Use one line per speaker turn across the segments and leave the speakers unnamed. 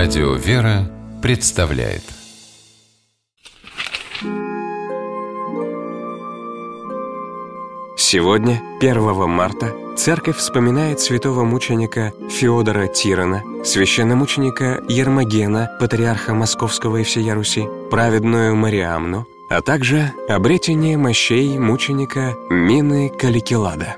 Радио «Вера» представляет.
Сегодня, 1 марта, Церковь вспоминает святого мученика Феодора Тирона, священномученика Ермогена, патриарха Московского и всея Руси, праведную Мариамну, а также обретение мощей мученика Мины Каликилада.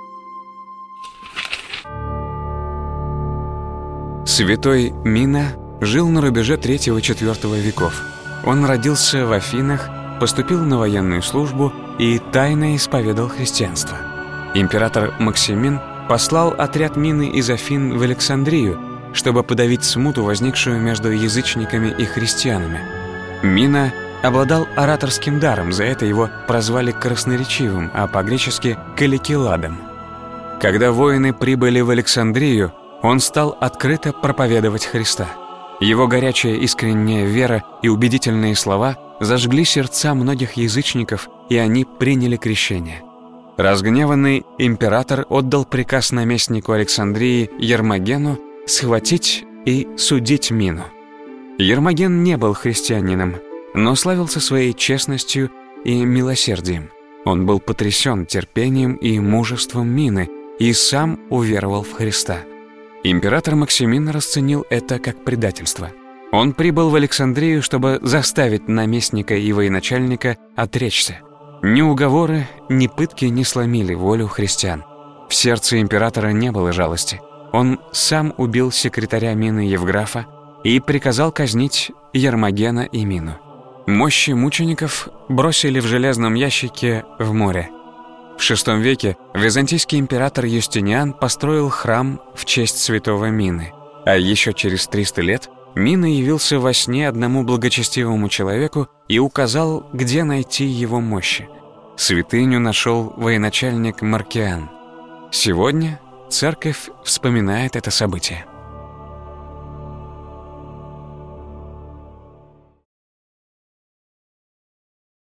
Святой Мина жил на рубеже III-IV веков. Он родился в Афинах, поступил на военную службу и тайно исповедал христианство. Император Максимин послал отряд Мины из Афин в Александрию, чтобы подавить смуту, возникшую между язычниками и христианами. Мина обладал ораторским даром, за это его прозвали красноречивым, а по-гречески «каликиладом». Когда воины прибыли в Александрию, он стал открыто проповедовать Христа. Его горячая искренняя вера и убедительные слова зажгли сердца многих язычников, и они приняли крещение. Разгневанный император отдал приказ наместнику Александрии Ермогену схватить и судить Мину. Ермоген не был христианином, но славился своей честностью и милосердием. Он был потрясен терпением и мужеством Мины и сам уверовал в Христа. Император Максимин расценил это как предательство. Он прибыл в Александрию, чтобы заставить наместника и военачальника отречься. Ни уговоры, ни пытки не сломили волю христиан. В сердце императора не было жалости. Он сам убил секретаря Мины Евграфа и приказал казнить Ермогена и Мину. Мощи мучеников бросили в железном ящике в море. В VI веке византийский император Юстиниан построил храм в честь святого Мины, а еще через 300 лет Мина явился во сне одному благочестивому человеку и указал, где найти его мощи. Святыню нашел военачальник Маркиан. Сегодня церковь вспоминает это событие.